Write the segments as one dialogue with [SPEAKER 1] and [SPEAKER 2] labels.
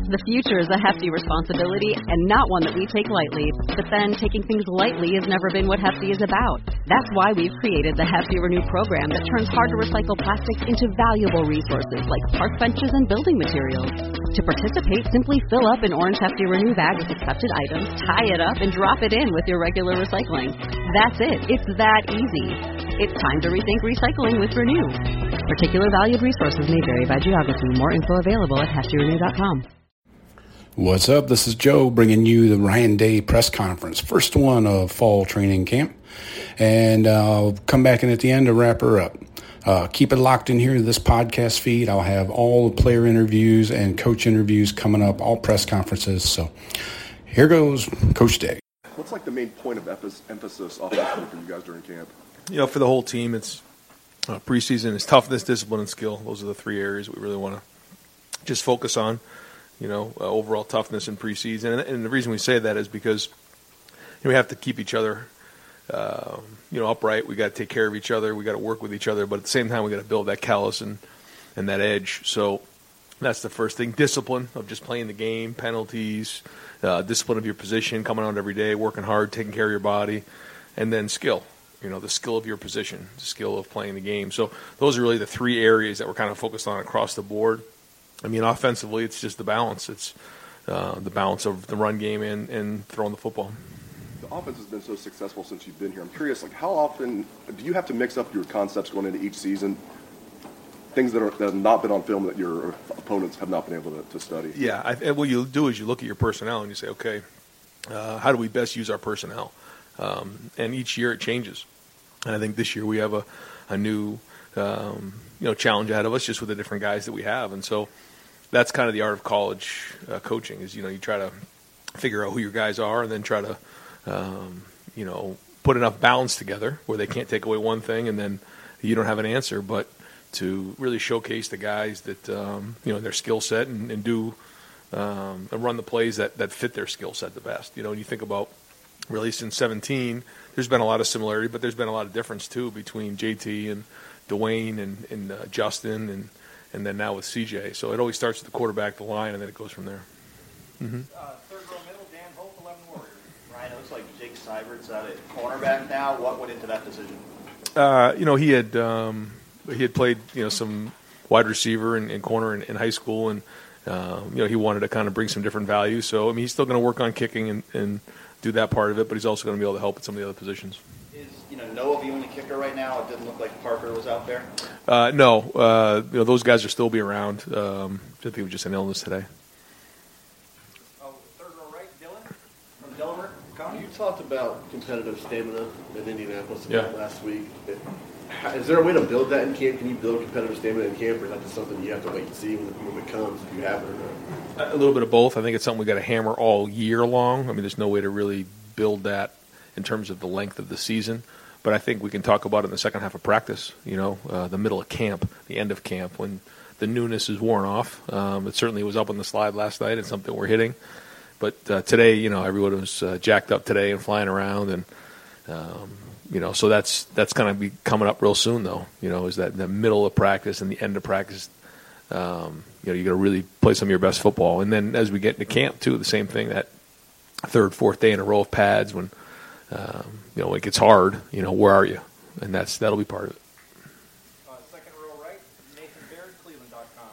[SPEAKER 1] The future is a hefty responsibility and not one that we take lightly. But then taking things lightly has never been what Hefty is about. That's why we've created the Hefty Renew program that turns hard-to-recycle plastics into valuable resources like park benches and building materials. To participate, simply fill up an orange Hefty Renew bag with accepted items, tie it up, and drop it in with your regular recycling. That's it. It's that easy. It's time to rethink recycling with Renew. Particular valued resources may vary by geography. More info available at heftyrenew.com.
[SPEAKER 2] What's up? This is Joe bringing you the Ryan Day press conference, first one of fall training camp, and I'll come back in at the end to wrap her up. Keep it locked in here to this podcast feed. I'll have all the player interviews and coach interviews coming up, all press conferences. So here goes Coach Day.
[SPEAKER 3] What's like the main point of emphasis offensively for you guys during camp?
[SPEAKER 4] You know, for the whole team, it's preseason is toughness, discipline, and skill. Those are the three areas we really want to just focus on. You know, overall toughness in preseason. And the reason we say that is because we have to keep each other, upright. We got to take care of each other. We got to work with each other. But at the same time, we got to build that callus and that edge. So that's the first thing. Discipline of just playing the game, penalties, discipline of your position, coming out every day, working hard, taking care of your body, and then skill. You know, the skill of your position, the skill of playing the game. So those are really the three areas that we're kind of focused on across the board. I mean, offensively, it's just the balance. It's the balance of the run game and throwing the football.
[SPEAKER 3] The offense has been so successful since you've been here. I'm curious, like, how often do you have to mix up your concepts going into each season, things that have not been on film that your opponents have not been able to study?
[SPEAKER 4] Yeah, and what you do is you look at your personnel and you say, okay, how do we best use our personnel? And each year it changes. And I think this year we have a new challenge ahead of us just with the different guys that we have. And so that's kind of the art of college coaching is, you try to figure out who your guys are and then try to, put enough balance together where they can't take away one thing and then you don't have an answer, but to really showcase the guys that, their skill set and do and run the plays that fit their skill set the best. When you think about really since 17, there's been a lot of similarity, but there's been a lot of difference too between JT and Dwayne and Justin and then now with CJ. So it always starts with the quarterback, the line, and then it goes from there. Mm-hmm.
[SPEAKER 5] Third row middle, Dan Hope, 11 Warriors. Ryan, it looks like Jake Seibert's out at cornerback now. What went into that decision? He had played some wide receiver and corner in high school, and he wanted to kind of bring some different values. So he's still going to work on kicking and do that part of it, but he's also going to be able to help at some of the other positions. Is Noah the only kicker right now? It didn't look like Parker was out there.
[SPEAKER 4] No, those guys will still be around. I think it was just an illness today.
[SPEAKER 5] Third row right, Dylan from Delaware.
[SPEAKER 6] You talked about competitive stamina in Indianapolis last week. Is there a way to build that in camp? Can you build competitive stamina in camp, or is that just something you have to wait and see when the moment comes, if you have it or not?
[SPEAKER 4] A little bit of both. I think it's something we got to hammer all year long. There's no way to really build that in terms of the length of the season. But I think we can talk about it in the second half of practice, the middle of camp, the end of camp, when the newness is worn off. It certainly was up on the slide last night. It's something we're hitting. But today, everyone was jacked up today and flying around. And, so that's going to be coming up real soon, though, is that in the middle of practice and the end of practice, you got to really play some of your best football. And then as we get into camp, too, the same thing, that third, fourth day in a row of pads when – it gets hard, where are you? And that'll be part of it.
[SPEAKER 5] Second row right, Nathan Baird, Cleveland.com.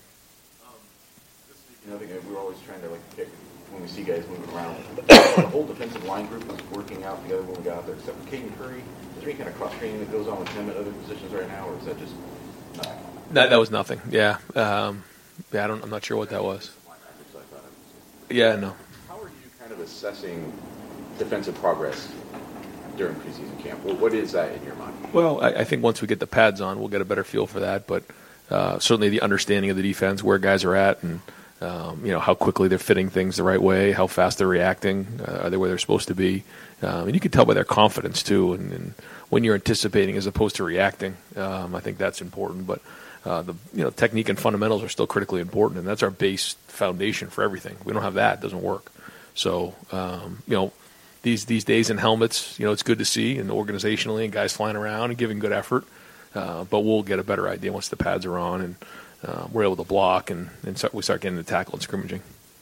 [SPEAKER 7] I think we're always trying to pick when we see guys moving around. The whole defensive line group is working out together when we got out there, except for Caden Curry. Is there any kind of cross-training that goes on with him at other positions right now, or is that just nothing?
[SPEAKER 4] That was nothing, yeah. I'm not sure what that was. Yeah, no.
[SPEAKER 7] How are you kind of assessing defensive progress during preseason camp? What is that in your mind?
[SPEAKER 4] Well, I think once we get the pads on, we'll get a better feel for that. But certainly the understanding of the defense, where guys are at, and how quickly they're fitting things the right way, how fast they're reacting, are they where they're supposed to be? And you can tell by their confidence too, and when you're anticipating as opposed to reacting. I think that's important. But the technique and fundamentals are still critically important, and that's our base foundation for everything. If we don't have that, it doesn't work. So these days in helmets, it's good to see, and organizationally, and guys flying around and giving good effort. But we'll get a better idea once the pads are on and we're able to block and we start getting the tackle and scrimmaging.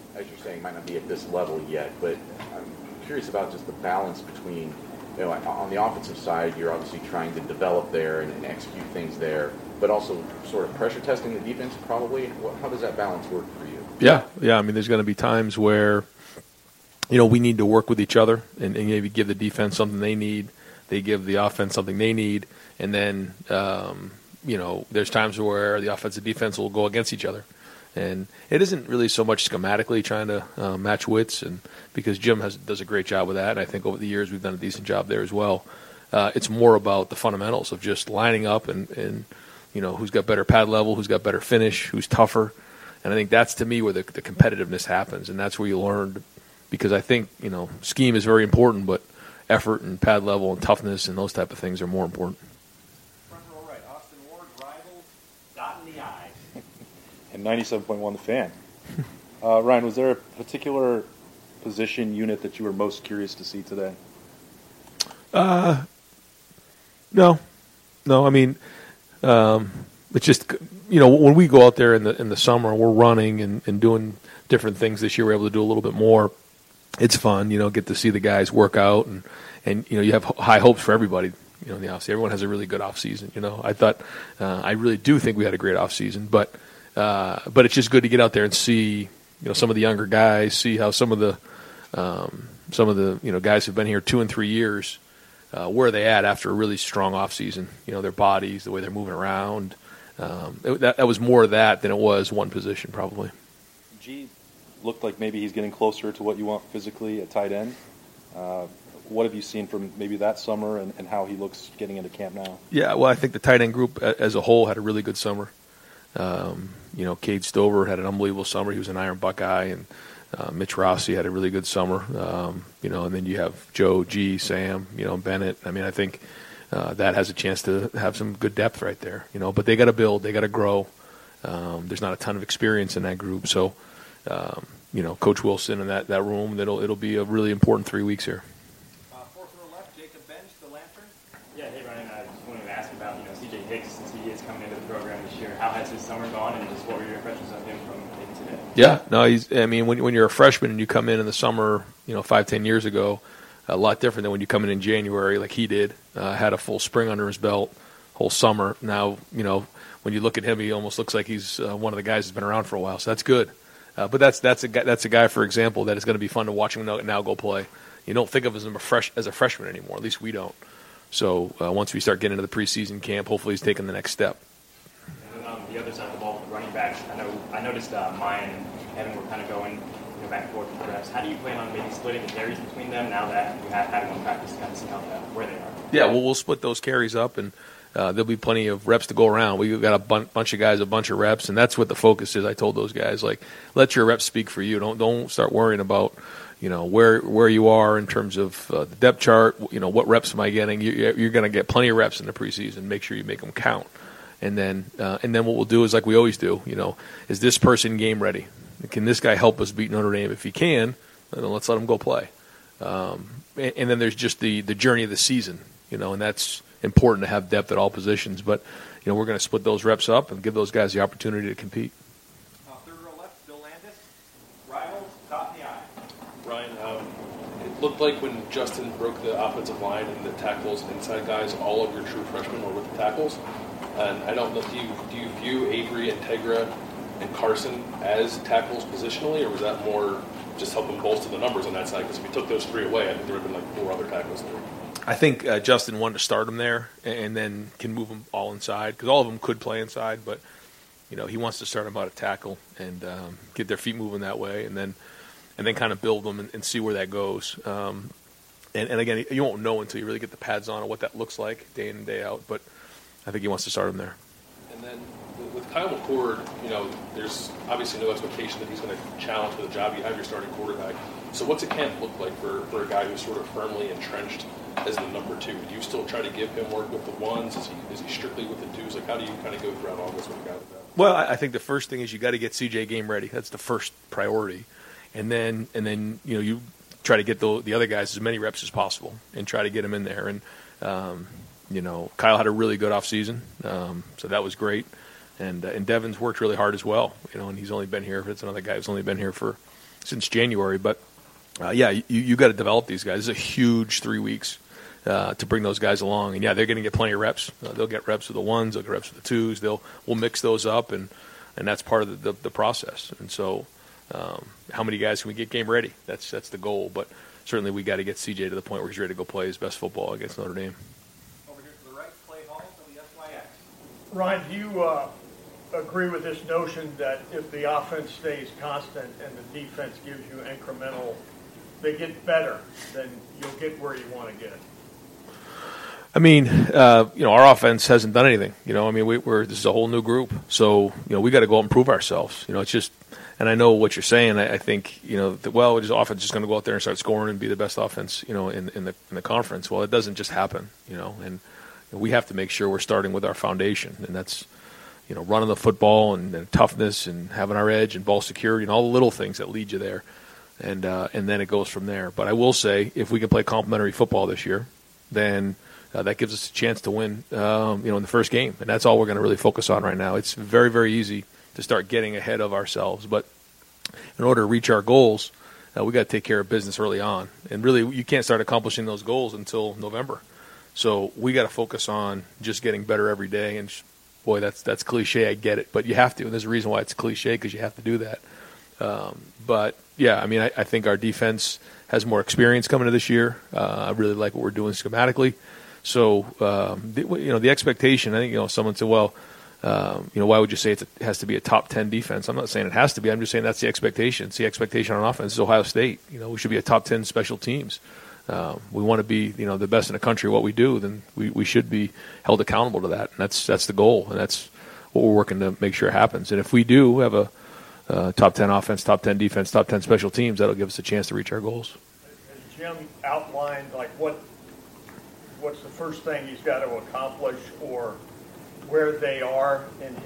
[SPEAKER 7] as you're saying, might not be at this level yet, but I'm curious about just the balance between, on the offensive side, you're obviously trying to develop there and execute things there, but also sort of pressure testing the defense probably. How does that balance work for you?
[SPEAKER 5] Yeah. I mean, there's going to be times where, we need to work with each other and maybe give the defense something they need. They give the offense something they need. And then, there's times where the offense and defense will go against each other. And it isn't really so much schematically trying to match wits, and because Jim does a great job with that, and I think over the years we've done a decent job there as well. It's more about the fundamentals of just lining up and who's got better pad level, who's got better finish, who's tougher. And I think that's, to me, where the competitiveness happens, and that's where you learn, because I think, scheme is very important, but effort and pad level and toughness and those type of things are more important.
[SPEAKER 8] Front row right, Austin Ward, Rivals, dot in the I.
[SPEAKER 9] And 97.1 The Fan. Ryan, was there a particular position unit that you were most curious to see today?
[SPEAKER 5] No. I mean, it's just, when we go out there in the summer, we're running and doing different things. This year we're able to do a little bit more. It's fun, get to see the guys work out, and you have high hopes for everybody. In the offseason, everyone has a really good offseason. I thought, I really do think we had a great offseason, but it's just good to get out there and see, some of the younger guys, see how some of the guys who've been here 2 and 3 years, where are they at after a really strong offseason? Their bodies, the way they're moving around. That was more of that than it was one position, probably.
[SPEAKER 9] G looked like maybe he's getting closer to what you want physically at tight end. What have you seen from maybe that summer and how he looks getting into camp now? Yeah,
[SPEAKER 5] well, I think the tight end group as a whole had a really good summer. Cade Stover had an unbelievable summer. He was an Iron Buckeye, and Mitch Rossi had a really good summer. And then you have Joe, G, Sam, Bennett. I mean, I think that has a chance to have some good depth right there. But they got to build, they got to grow. There's not a ton of experience in that group, so Coach Wilson in that room, it'll be a really important 3 weeks here.
[SPEAKER 8] Fourth row left, Jacob Bench, the Lantern.
[SPEAKER 10] Yeah, hey Ryan, I just wanted to ask about CJ Hicks, since he is coming into the program this year. How has his summer gone, and just what were your impressions of him from today?
[SPEAKER 5] Yeah, no, when you're a freshman and you come in the summer, 5-10 years ago, a lot different than when you come in January like he did. Had a full spring under his belt, whole summer. Now, when you look at him, he almost looks like he's one of the guys that's been around for a while. So that's good. But that's a guy, for example, that is going to be fun to watch him now go play. You don't think of him as a freshman anymore. At least we don't. So once we start getting into the preseason camp, hopefully he's taking the next step.
[SPEAKER 10] And then on the other side of the ball, the running backs, I noticed Mayan and Evan were kind of going back and forth with the reps. How do you plan on maybe splitting the carries between them now that you have had one practice to kind of see where they are?
[SPEAKER 5] Yeah, well, we'll split those carries up, and there'll be plenty of reps to go around. We've got a bunch of guys, a bunch of reps, and that's what the focus is. I told those guys, let your reps speak for you. Don't start worrying about, where you are in terms of the depth chart. What reps am I getting? You're going to get plenty of reps in the preseason. Make sure you make them count. And then what we'll do is like we always do. Is this person game ready? Can this guy help us beat Notre Dame? If he can, then let's let him go play. And then there's just the journey of the season, and that's important to have depth at all positions. But, we're going to split those reps up and give those guys the opportunity to compete.
[SPEAKER 8] Third row left, Bill Landis, Rivals, dot in the I.
[SPEAKER 11] Ryan, it looked like when Justin broke the offensive line and the tackles and inside guys, all of your true freshmen were with the tackles. And I don't know, do you view Avery, Integra, and Carson as tackles positionally, or was that more just helping bolster the numbers on that side? Because if you took those 3 away, I think there would have been 4 other tackles there.
[SPEAKER 5] I think Justin wanted to start them there and then can move them all inside, because all of them could play inside, but he wants to start them out at tackle and get their feet moving that way, and then kind of build them and see where that goes. And again, you won't know until you really get the pads on and what that looks like day in and day out, but I think he wants to start them there.
[SPEAKER 11] And then with Kyle McCord, there's obviously no expectation that he's going to challenge for the job. You have your starting quarterback. So what's a camp look like for a guy who's sort of firmly entrenched as the number 2? Do you still try to give him work with the ones? Is he strictly with the 2s? How do you kind of go throughout all this with a guy like that?
[SPEAKER 5] Well, I think the first thing is you got to get CJ game ready. That's the first priority. And then you try to get the other guys as many reps as possible and try to get them in there. And Kyle had a really good offseason, so that was great. And Devin's worked really hard as well, and he's only been here. It's another guy who's only been here for since January. But yeah, you got to develop these guys. It's a huge 3 weeks to bring those guys along, and yeah, they're going to get plenty of reps. They'll get reps with the ones, they'll get reps with the twos. We'll mix those up, and that's part of the process. And so, how many guys can we get game ready? That's the goal. But certainly, we got to get CJ to the point where he's ready to go play his best football against Notre Dame.
[SPEAKER 8] Over here to the right, Clay Hall from the SYX.
[SPEAKER 12] Ryan, do you agree with this notion that if the offense stays constant and the defense gives you incremental, they get better, then you'll get where you want to get?
[SPEAKER 5] I mean, our offense hasn't done anything. I mean, this is a whole new group, so we got to go out and prove ourselves. It's just, and I know what you're saying. I think this offense is just going to go out there and start scoring and be the best offense, in the conference. Well, it doesn't just happen, and we have to make sure we're starting with our foundation, and that's running the football and toughness and having our edge and ball security and all the little things that lead you there, and then it goes from there. But I will say, if we can play complementary football this year, then that gives us a chance to win, in the first game. And that's all we're going to really focus on right now. It's very, very easy to start getting ahead of ourselves. But in order to reach our goals, we got to take care of business early on. And really, you can't start accomplishing those goals until November. So we got to focus on just getting better every day. And boy, that's cliche. I get it, but you have to. And there's a reason why it's cliche, because you have to do that. But yeah, I mean, I think our defense has more experience coming into this year. I really like what we're doing schematically. So, the expectation, I think, someone said, well, why would you say it has to be a top 10 defense? I'm not saying it has to be. I'm just saying that's the expectation. It's the expectation on offense. It's Ohio State. We should be a top 10 special teams. We want to be, the best in the country at what we do. Then we should be held accountable to that. And that's the goal. And that's what we're working to make sure happens. And if we do have a top 10 offense, top 10 defense, top 10 special teams, that'll give us a chance to reach our goals.
[SPEAKER 12] Has Jim outlined, what's the first thing he's got to accomplish, or where they are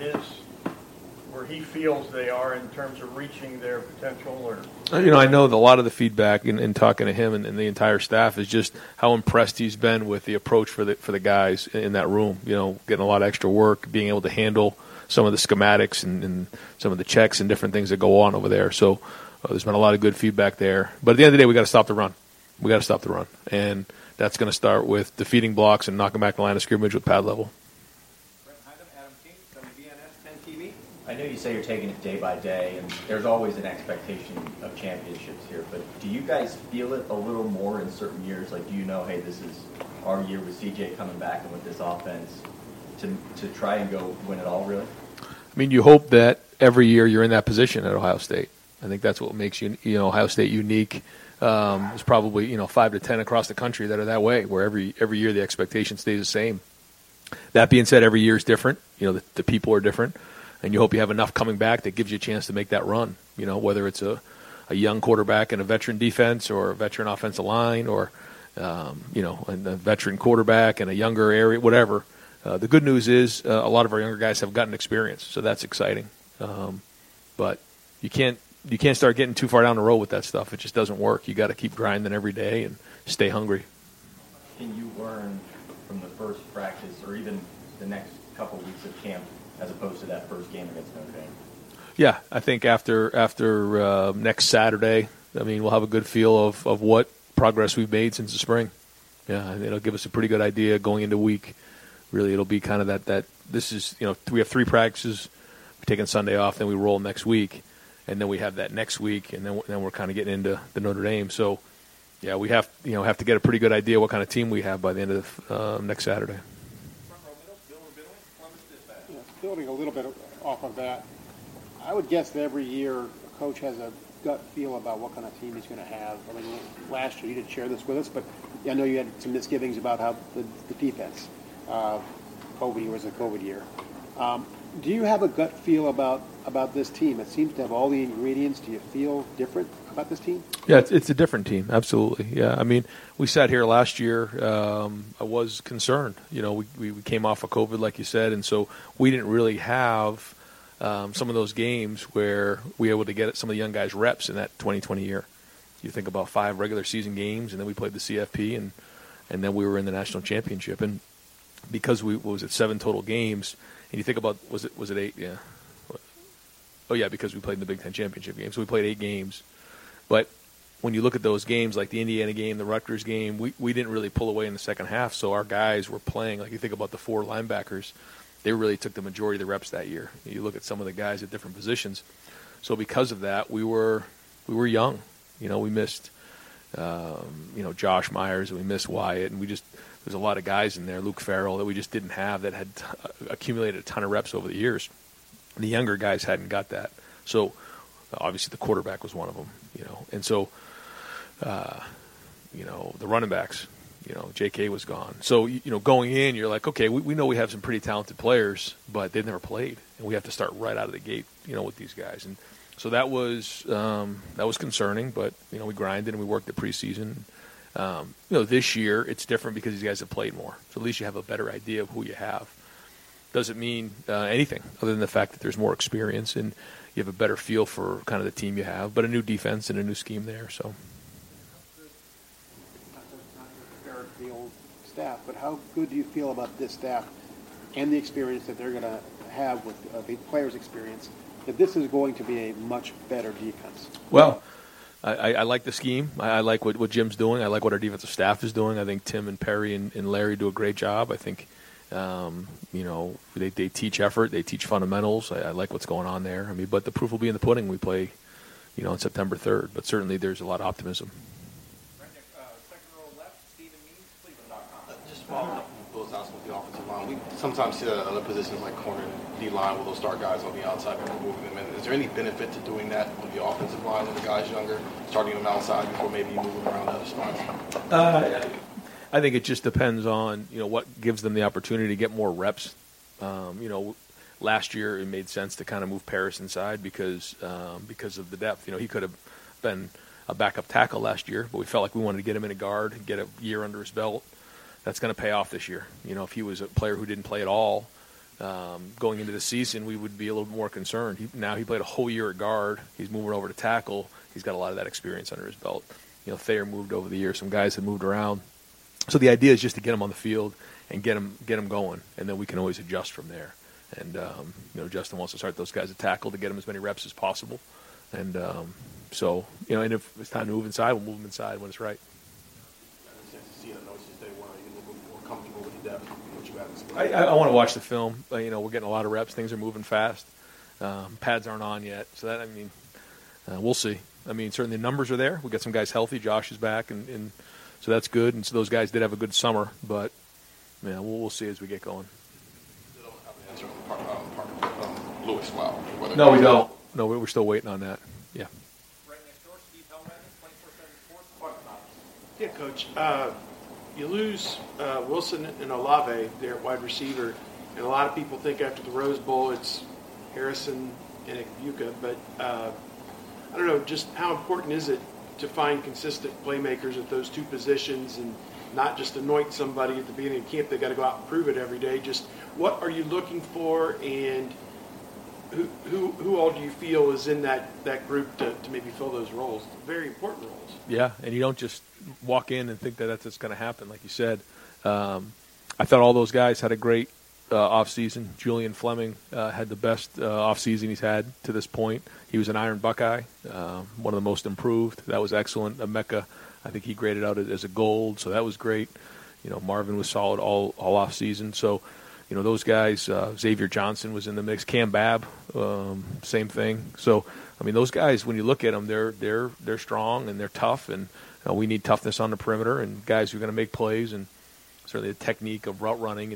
[SPEAKER 12] where he feels they are in terms of reaching their potential? Or
[SPEAKER 5] I know that a lot of the feedback in talking to him and the entire staff is just how impressed he's been with the approach for the guys in that room. Getting a lot of extra work, being able to handle some of the schematics and some of the checks and different things that go on over there. So there's been a lot of good feedback there. But at the end of the day, we got to stop the run. We got to stop the run, and that's going to start with defeating blocks and knocking back the line of scrimmage with pad level.
[SPEAKER 8] Adam King, WBNS 10 TV.
[SPEAKER 13] I know you say you're taking it day by day, and there's always an expectation of championships here, but do you guys feel it a little more in certain years? Like, do you know, hey, this is our year with CJ coming back and with this offense to try and go win it all, really?
[SPEAKER 5] I mean, you hope that every year you're in that position at Ohio State. I think that's what makes Ohio State unique. There's probably 5 to 10 across the country that are that way, where every year the expectation stays the same. That being said, every year is different. The people are different, and you hope you have enough coming back that gives you a chance to make that run. Whether it's a young quarterback and a veteran defense, or a veteran offensive line, or a veteran quarterback and a younger area, whatever. The good news is a lot of our younger guys have gotten experience, so that's exciting. But you can't start getting too far down the road with that stuff. It just doesn't work. You got to keep grinding every day and stay hungry.
[SPEAKER 13] Can you learn from the first practice, or even the next couple weeks of camp, as opposed to that first game against Notre Dame?
[SPEAKER 5] Yeah, I think after next Saturday, we'll have a good feel of what progress we've made since the spring. Yeah, it'll give us a pretty good idea going into week. Really, it'll be kind of that this is, we have 3 practices. We're taking Sunday off, then we roll next week. And then we have that next week, and then we're kind of getting into the Notre Dame. So, yeah, we have to get a pretty good idea what kind of team we have by the end of next Saturday.
[SPEAKER 14] Building a little bit off of that, I would guess that every year a coach has a gut feel about what kind of team he's going to have. Last year you didn't share this with us, but I know you had some misgivings about how the defense. COVID year was a COVID year. Do you have a gut feel about this team? It seems to have all the ingredients. Do you feel different about this team?
[SPEAKER 5] Yeah, it's a different team, absolutely. Yeah, we sat here last year. I was concerned. We came off of COVID, like you said, and so we didn't really have some of those games where we were able to get some of the young guys reps in that 2020 year. You think about 5 regular season games, and then we played the CFP, and then we were in the national championship. And because what was it, 7 total games. And you think about, was it 8? Yeah. Oh, yeah, because we played in the Big Ten championship game. So we played 8 games. But when you look at those games, like the Indiana game, the Rutgers game, we didn't really pull away in the second half, so our guys were playing. Like you think about the 4 linebackers, they really took the majority of the reps that year. You look at some of the guys at different positions. So because of that, we were young. We missed, Josh Myers, and we missed Wyatt, and there's a lot of guys in there, Luke Farrell, that we just didn't have that had accumulated a ton of reps over the years. The younger guys hadn't got that. So obviously the quarterback was one of them, and so. The running backs, J.K. was gone. So, going in, you're like, okay, we know we have some pretty talented players, but they've never played, and we have to start right out of the gate, with these guys. And so that was concerning, but, we grinded and we worked the preseason. This year it's different because these guys have played more. So at least you have a better idea of who you have. Doesn't mean anything other than the fact that there's more experience and you have a better feel for kind of the team you have, but a new defense and a new scheme there, so.
[SPEAKER 14] The old staff, but how good do you feel about this staff and the experience that they're going to have with the players' experience, that this is going to be a much better defense?
[SPEAKER 5] Well, I like the scheme. I like what Jim's doing. I like what our defensive staff is doing. I think Tim and Perry and Larry do a great job. I think, they teach effort. They teach fundamentals. I like what's going on there. But the proof will be in the pudding. We play, on September 3rd. But certainly there's a lot of optimism.
[SPEAKER 6] Just following up on Bill's announcement with the offensive line, we sometimes see that at other positions like corner and D-line where they'll start guys on the outside before moving them in. Is there any benefit to doing that on the offensive line when the guy's younger, starting them outside before maybe you move them around other spots?
[SPEAKER 5] I think it just depends on, what gives them the opportunity to get more reps. Last year it made sense to kind of move Paris inside because of the depth. He could have been a backup tackle last year, but we felt like we wanted to get him in a guard and get a year under his belt. That's going to pay off this year. If he was a player who didn't play at all going into the season, we would be a little more concerned. Now he played a whole year at guard. He's moving over to tackle. He's got a lot of that experience under his belt. Thayer moved over the years. Some guys had moved around. So the idea is just to get him on the field and get him going, and then we can always adjust from there. And Justin wants to start those guys at tackle to get them as many reps as possible. And and if it's time to move inside, we'll move them inside when it's right. I want to watch the film. We're getting a lot of reps. Things are moving fast. Pads aren't on yet, so that we'll see. Certainly the numbers are there. We got some guys healthy. Josh is back, and so that's good. And so those guys did have a good summer, but we'll see as we get going.
[SPEAKER 6] Lewis, wow.
[SPEAKER 5] No, we don't. No, we're still waiting on that. Yeah.
[SPEAKER 8] Right next door, Steve Hellman, 24/7 Sports.
[SPEAKER 15] Yeah, Coach. You lose Wilson and Olave there at wide receiver, and a lot of people think after the Rose Bowl it's Harrison and Ibuka, but I don't know, just how important is it to find consistent playmakers at those two positions and not just anoint somebody at the beginning of camp? They got to go out and prove it every day. Just what are you looking for, and who all do you feel is in that group to maybe fill those roles? Very important roles.
[SPEAKER 5] Yeah, and you don't just walk in and think that that's just going to happen, like you said. I thought all those guys had a great offseason. Julian Fleming had the best offseason he's had to this point. He was an Iron Buckeye, one of the most improved. That was excellent. Emeka, I think he graded out as a gold, so that was great. Marvin was solid all offseason. So, those guys, Xavier Johnson was in the mix. Cam Babb, same thing. So, those guys, when you look at them, they're strong and they're tough, and we need toughness on the perimeter and guys who are going to make plays, and certainly the technique of route running.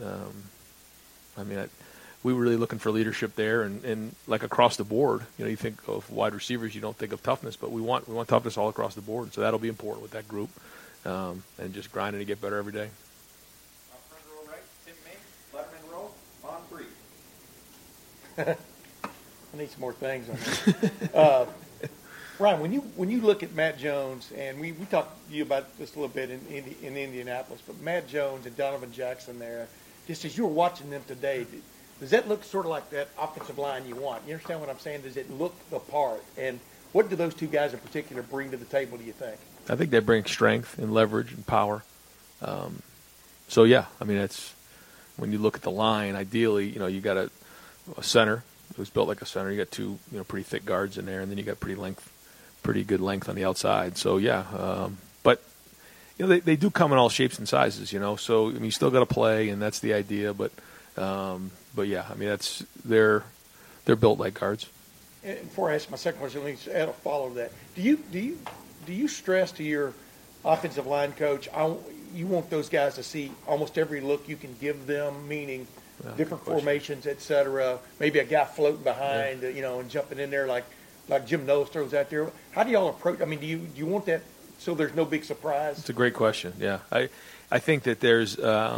[SPEAKER 5] And we were really looking for leadership there, and like across the board. You think of wide receivers, you don't think of toughness, but we want toughness all across the board. So that'll be important with that group, and just grinding to get better every day.
[SPEAKER 8] Front row right, Tim May, Letterman row, on three.
[SPEAKER 12] I need some more things on that. Ryan, when you look at Matt Jones, and we talked to you about this a little bit in Indianapolis, but Matt Jones and Donovan Jackson there, just as you were watching them today, does that look sort of like that offensive line you want? You understand what I'm saying? Does it look the part? And what do those two guys in particular bring to the table, do you think?
[SPEAKER 5] I think they bring strength and leverage and power. So, yeah, it's when you look at the line, ideally, you got a center who's built like a center. You got two, pretty thick guards in there, and then you got pretty pretty good length on the outside. So but they do come in all shapes and sizes. So you still got to play, and that's the idea. But yeah, they're built like guards.
[SPEAKER 12] And before I ask my second question, let me add a follow to that. Do you stress to your offensive line coach, you want those guys to see almost every look you can give them, meaning different formations, et cetera, maybe a guy floating behind, and jumping in there like Jim Knowles throws out there. How do y'all approach? Do you want that so there's no big surprise?
[SPEAKER 5] It's a great question. Yeah, I think that there's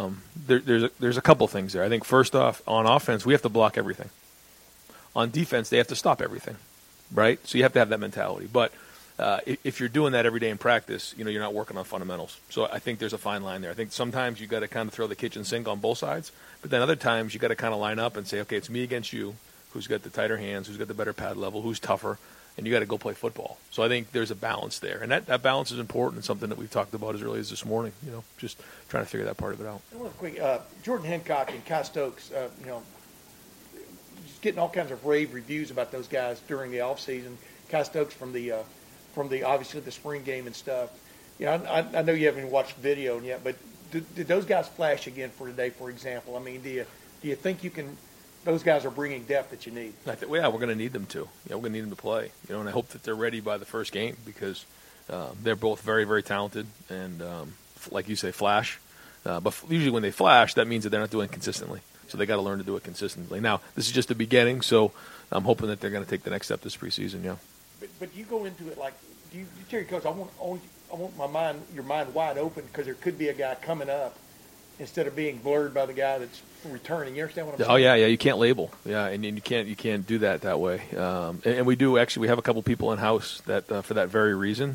[SPEAKER 5] a couple things there. I think first off, on offense, we have to block everything. On defense, they have to stop everything, right? So you have to have that mentality. But if you're doing that every day in practice, you're not working on fundamentals. So I think there's a fine line there. I think sometimes you got to kind of throw the kitchen sink on both sides, but then other times you got to kind of line up and say, okay, it's me against you. Who's got the tighter hands? Who's got the better pad level? Who's tougher? And you got to go play football. So I think there's a balance there, and that balance is important and something that we've talked about as early as this morning. Just trying to figure that part of it out.
[SPEAKER 12] Real quick, Jordan Hancock and Kai Stokes, just getting all kinds of rave reviews about those guys during the off season. Kai Stokes from the obviously the spring game and stuff. I know you haven't even watched video yet, but did those guys flash again for today? For example, do you think you can? Those guys are bringing depth that you need.
[SPEAKER 5] We're going to need them to. We're going to need them to play. And I hope that they're ready by the first game because they're both very, very talented and, like you say, flash. But usually when they flash, that means that they're not doing it consistently. So they got to learn to do it consistently. Now, this is just the beginning, so I'm hoping that they're going to take the next step this preseason. Yeah.
[SPEAKER 12] But you go into it like you tell your coach, I want your mind wide open because there could be a guy coming up instead of being blurred by the guy that's returning. You understand what I'm saying?
[SPEAKER 5] Oh yeah, you can't label. Yeah, and you can't do that way. And we do actually. We have a couple people in house that for that very reason.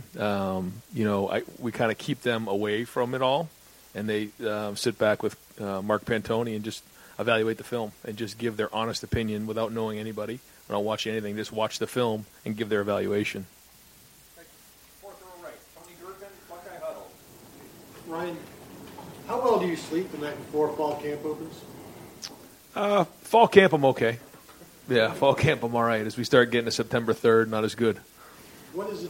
[SPEAKER 5] We kind of keep them away from it all, and they sit back with Mark Pantoni and just evaluate the film and just give their honest opinion without knowing anybody, without watching anything. Just watch the film and give their evaluation.
[SPEAKER 8] Fourth row right, Tony Durkin, Buckeye Huddle.
[SPEAKER 16] Ryan, how well do you sleep the night before fall camp opens?
[SPEAKER 5] Fall camp, I'm okay. Yeah, fall camp, I'm all right. As we start getting to September 3rd, not as good.
[SPEAKER 16] What is it?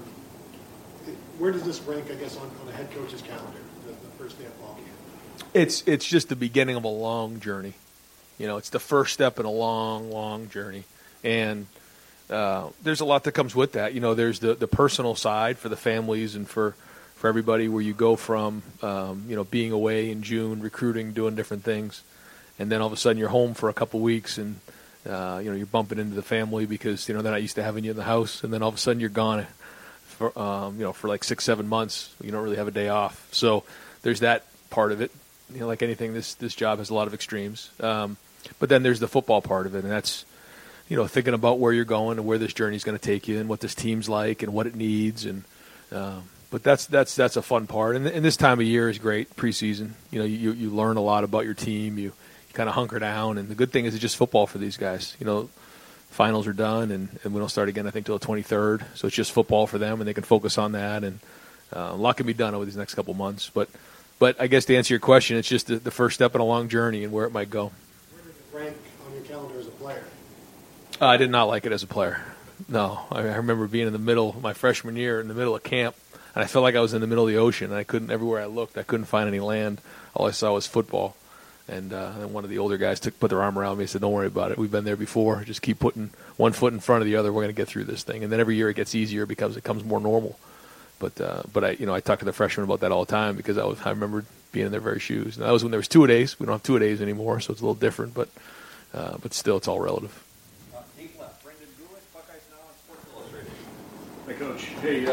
[SPEAKER 16] Where does this rank, I guess, on a head coach's calendar, the first day of fall camp?
[SPEAKER 5] It's just the beginning of a long journey. It's the first step in a long, long journey. And there's a lot that comes with that. There's the personal side for the families and for everybody where you go from, being away in June, recruiting, doing different things. And then all of a sudden you're home for a couple weeks and, you're bumping into the family because, they're not used to having you in the house. And then all of a sudden you're gone for like 6-7 months. You don't really have a day off. So there's that part of it. Like anything, this job has a lot of extremes. But then there's the football part of it. And that's, thinking about where you're going and where this journey is going to take you and what this team's like and what it needs. And, but that's a fun part. And this time of year is great, preseason. You learn a lot about your team. You kind of hunker down, and the good thing is it's just football for these guys. Finals are done, and we don't start again, I think, till the 23rd. So it's just football for them, and they can focus on that, and a lot can be done over these next couple months. But I guess to answer your question, it's just the first step in a long journey and where it might go.
[SPEAKER 16] Where does it rank on your calendar as a player?
[SPEAKER 5] I did not like it as a player. No, I remember being in the middle, my freshman year, in the middle of camp, and I felt like I was in the middle of the ocean. And everywhere I looked, I couldn't find any land. All I saw was football. And then one of the older guys put their arm around me and said, "Don't worry about it. We've been there before. Just keep putting one foot in front of the other. We're going to get through this thing." And then every year it gets easier because it becomes more normal. But I talk to the freshmen about that all the time because I remember being in their very shoes. And that was when there was two-a-days. We don't have two-a-days anymore, so it's a little different. But still, it's all relative.
[SPEAKER 8] Deep left, Brendan Gulick, Buckeyes Now on Sports Illustrated.
[SPEAKER 17] Hey, Coach. Hey,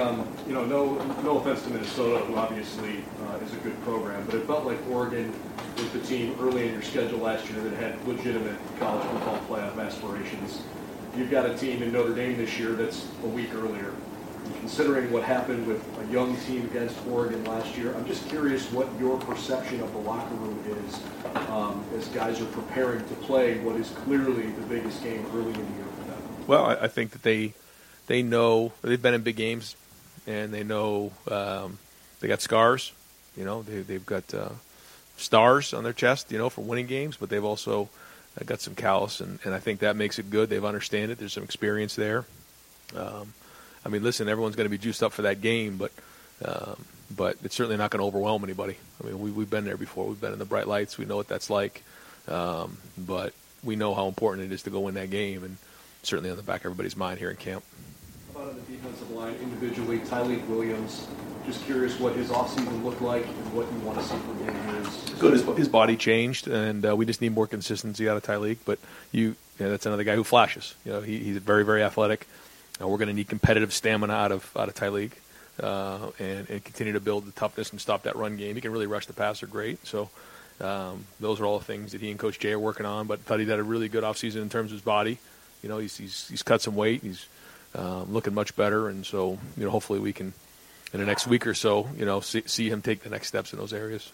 [SPEAKER 17] no offense to Minnesota, who obviously is a good program, but it felt like Oregon was the team early in your schedule last year that had legitimate college football playoff aspirations. You've got a team in Notre Dame this year that's a week earlier. And considering what happened with a young team against Oregon last year, I'm just curious what your perception of the locker room is as guys are preparing to play what is clearly the biggest game early in the year for them.
[SPEAKER 5] Well, I think that they know they've been in big games, and they know they got scars. They've got stars on their chest, for winning games, but they've also got some callous, and I think that makes it good. They've understand it. There's some experience there. I mean, listen, everyone's going to be juiced up for that game, but it's certainly not going to overwhelm anybody. I mean, we've been there before. We've been in the bright lights. We know what that's like. But we know how important it is to go win that game, and certainly on the back of everybody's mind here in camp.
[SPEAKER 17] How about on the defensive line individually, Tyleek Williams? Just curious what his offseason looked like and what you want to see from him here.
[SPEAKER 5] Good. His body changed, and we just need more consistency out of Tyleek. But that's another guy who flashes. He's very, very athletic. We're going to need competitive stamina out of Tyleek, and continue to build the toughness and stop that run game. He can really rush the passer great. So those are all the things that he and Coach Jay are working on. But thought he did a really good offseason in terms of his body. He's cut some weight. He's looking much better, and so hopefully we can, in the next week or so, see him take the next steps in those areas.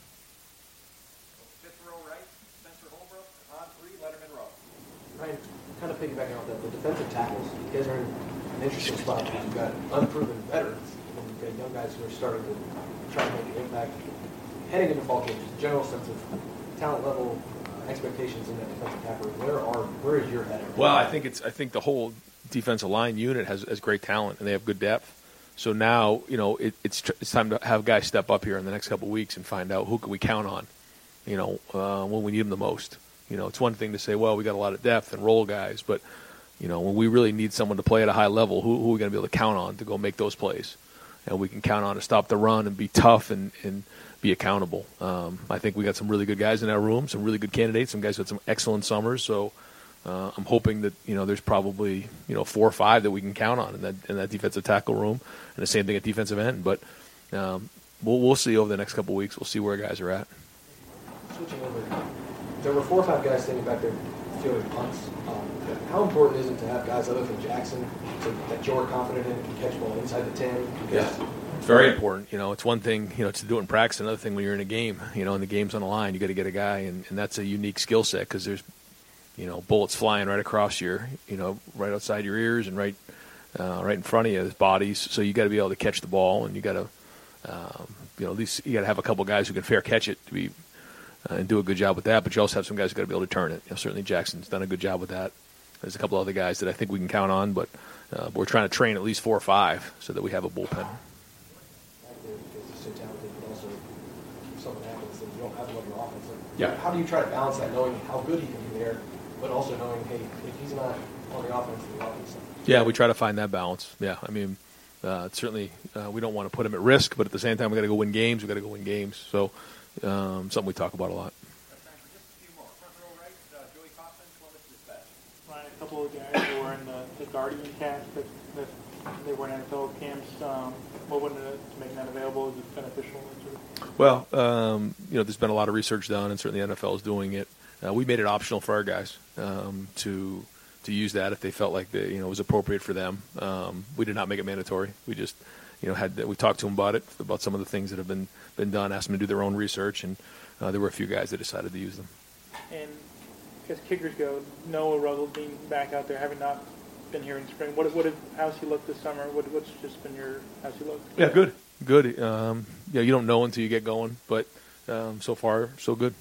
[SPEAKER 8] Fifth row right, Spencer Holbrook. On 3, Letterman Row.
[SPEAKER 18] Ryan, kind of piggybacking off that, the defensive tackles, you guys are in an interesting spot because you've got unproven veterans and you've got young guys who are starting to try to make an impact. Heading into fall games, general sense of talent level, expectations in that defensive tackle. Where is your head at?
[SPEAKER 5] Well, I think the whole defensive line unit has great talent and they have good depth. So now, it's time to have guys step up here in the next couple of weeks and find out who can we count on, when we need them the most. It's one thing to say, well, we got a lot of depth and role guys, but, when we really need someone to play at a high level, who are we going to be able to count on to go make those plays? And we can count on to stop the run and be tough and be accountable. I think we got some really good guys in our room, some really good candidates, some guys who had some excellent summers. So I'm hoping that there's probably 4 or 5 that we can count on in that defensive tackle room, and the same thing at defensive end. But we'll see over the next couple of weeks. We'll see where guys are at.
[SPEAKER 18] Switching over, there were 4 or 5 guys standing back there fielding punts. How important is it to have guys other than Jackson that you're confident in can catch ball inside the 10?
[SPEAKER 5] Yeah. It's very important. It's one thing, to do it in practice. Another thing when you're in a game, and the game's on the line, you got to get a guy, and that's a unique skill set because there's, bullets flying right across your, right outside your ears and right in front of you, there's bodies. So you got to be able to catch the ball, and you got to, at least you got to have a couple guys who can fair catch it to be, and do a good job with that. But you also have some guys who got to be able to turn it. Certainly Jackson's done a good job with that. There's a couple other guys that I think we can count on, but we're trying to train at least 4 or 5 so that we have a bullpen.
[SPEAKER 18] Yeah. How do you try to balance that, knowing how good he can be there, but also knowing, hey, if he's not on the offense, the offense?
[SPEAKER 5] Yeah, we try to find that balance. Yeah, I mean, certainly we don't want to put him at risk, but at the same time, we got to go win games. We got to go win games. So something we talk about a lot.
[SPEAKER 19] Ryan, a couple of guys who were in the Guardian camps that they were in NFL camps. What went into making that available? Is it beneficial?
[SPEAKER 5] Well, there's been a lot of research done, and certainly the NFL is doing it. We made it optional for our guys to use that if they felt like it was appropriate for them. We did not make it mandatory. We just we talked to them about some of the things that have been done, asked them to do their own research, and there were a few guys that decided to use them.
[SPEAKER 19] And as kickers go, Noah Ruggles being back out there, having not been here in spring, how's he looked this summer? What's just been how's he looked?
[SPEAKER 5] Yeah, good. You don't know until you get going, but so far, so good.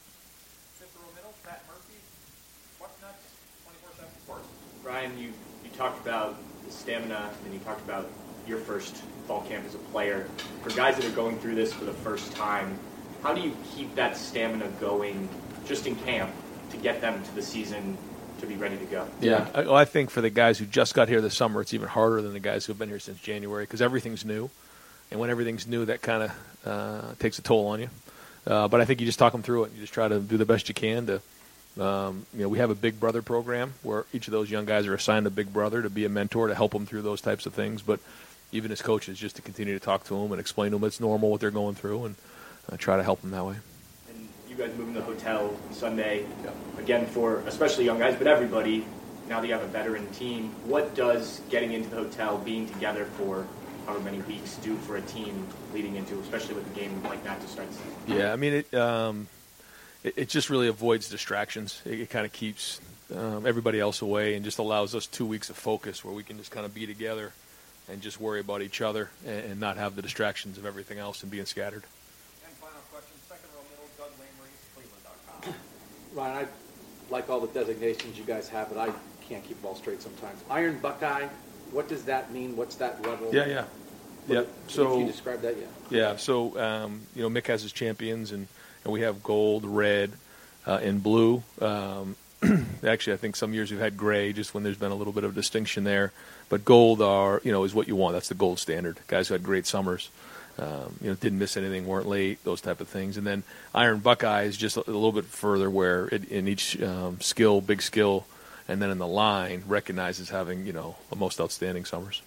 [SPEAKER 10] Ryan, you talked about the stamina, and you talked about your first fall camp as a player. For guys that are going through this for the first time, how do you keep that stamina going just in camp to get them to the season to be ready to go?
[SPEAKER 5] Yeah, I think for the guys who just got here this summer, it's even harder than the guys who have been here since January because everything's new. And when everything's new, that kind of takes a toll on you. But I think you just talk them through it. You just try to do the best you can to we have a Big Brother program where each of those young guys are assigned a Big Brother to be a mentor to help them through those types of things. But even as coaches, just to continue to talk to them and explain to them it's normal what they're going through and try to help them that way.
[SPEAKER 10] And you guys moving to the hotel Sunday, again, for especially young guys, but everybody, now that you have a veteran team, what does getting into the hotel, being together for however many weeks do for a team leading into, especially with a game like that to start the season?
[SPEAKER 5] Yeah, I mean, it just really avoids distractions. It kind of keeps everybody else away and just allows us 2 weeks of focus where we can just kind of be together and just worry about each other and not have the distractions of everything else and being scattered.
[SPEAKER 8] And final question, second row middle, Doug Lamery, Cleveland.com.
[SPEAKER 20] Ryan, I like all the designations you guys have, but I can't keep them all straight sometimes. Iron Buckeye, What does that mean? What's that level?
[SPEAKER 5] Yeah. So
[SPEAKER 20] can you describe that?
[SPEAKER 5] Yeah. So Mick has his champions, and we have gold, red, and blue. Actually, I think some years we've had gray, just when there's been a little bit of distinction there. But gold is what you want. That's the gold standard. Guys who had great summers, didn't miss anything, weren't late, those type of things. And then Iron Buckeye is just a little bit further, where in each skill, big skill, and then in the line recognizes having the most outstanding summers.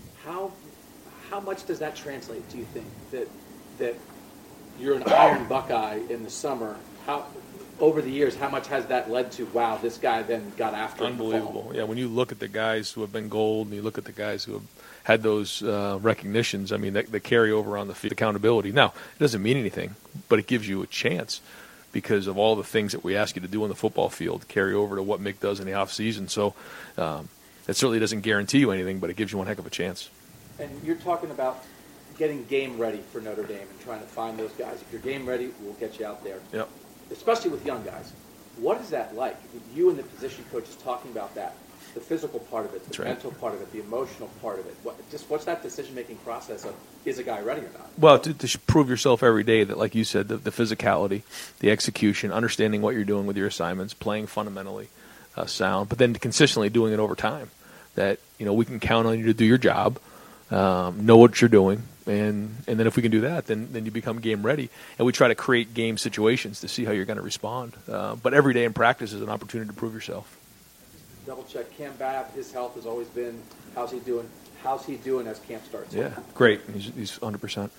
[SPEAKER 20] How much does that translate? Do you think that you're an Iron Buckeye in the summer? Over the years, how much has that led to, wow, this guy then got after it?
[SPEAKER 5] Unbelievable. Yeah, when you look at the guys who have been gold and you look at the guys who have had those recognitions, I mean, they carry over on the field accountability. Now, it doesn't mean anything, but it gives you a chance because of all the things that we ask you to do on the football field, carry over to what Mick does in the off season. So it certainly doesn't guarantee you anything, but it gives you one heck of a chance.
[SPEAKER 20] And you're talking about getting game ready for Notre Dame and trying to find those guys. If you're game ready, we'll get you out there.
[SPEAKER 5] Yep.
[SPEAKER 20] Especially with young guys. What is that like? You and the position coach is talking about that. The physical part of it, the mental part of it, the emotional part of it. What's that decision-making process of, is a guy ready or not?
[SPEAKER 5] Well, to prove yourself every day that, like you said, the physicality, the execution, understanding what you're doing with your assignments, playing fundamentally sound, but then consistently doing it over time. That, we can count on you to do your job, know what you're doing, and then if we can do that, then you become game ready. And we try to create game situations to see how you're going to respond. But every day in practice is an opportunity to prove yourself.
[SPEAKER 20] Double check Cam Babb. His health has always been. How's he doing? How's he doing as camp starts?
[SPEAKER 5] Yeah, great. He's 100%.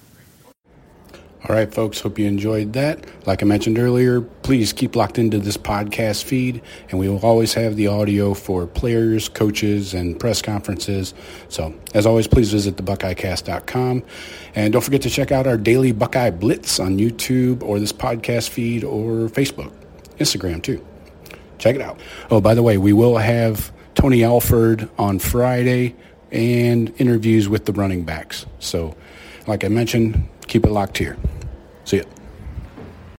[SPEAKER 2] All right, folks, hope you enjoyed that. Like I mentioned earlier, please keep locked into this podcast feed, and we will always have the audio for players, coaches, and press conferences. So, as always, please visit thebuckeyecast.com. And don't forget to check out our daily Buckeye Blitz on YouTube or this podcast feed or Facebook, Instagram, too. Check it out. Oh, by the way, we will have Tony Alford on Friday and interviews with the running backs. So, like I mentioned, keep it locked here. See ya.